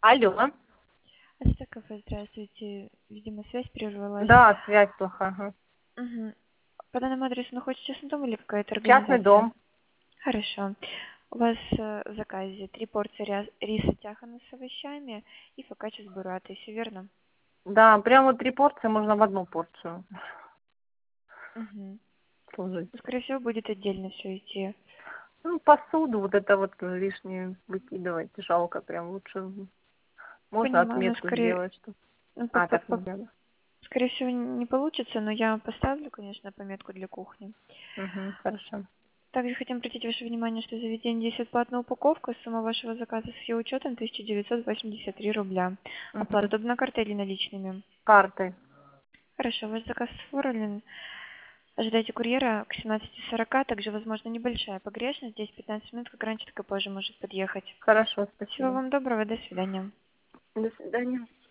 Алло. Это кафе, здравствуйте. Видимо, связь прервалась. Да, связь плохая. Ага. Мгм. По данному адресу находится частный дом или какая-то Частный организация? дом. Хорошо. У вас в заказе 3 порции риса тяхана с овощами и фокаччо с бурратой, все верно? Да, прямо 3 порции можно в одну порцию Угу. сложить. Скорее всего, будет отдельно все идти. Ну, посуду вот это вот лишнее выкидывать жалко, прям лучше можно Понимаю, но отметку сделать, что... ну, А, так нельзя, да? скорее всего не получится, но я поставлю, конечно, пометку для кухни. Угу, хорошо. Также хотим обратить ваше внимание, что заведение здесь бесплатная упаковка. Сумма вашего заказа с ее учетом 1983 рубля. Оплата Угу. удобна картой или наличными? Картой. Хорошо, ваш заказ оформлен. Ожидайте курьера к 17:40. Также, возможно, небольшая погрешность. Здесь 15 минут, как раньше, так и позже может подъехать. Хорошо, Всего спасибо. вам доброго, до свидания. До свидания.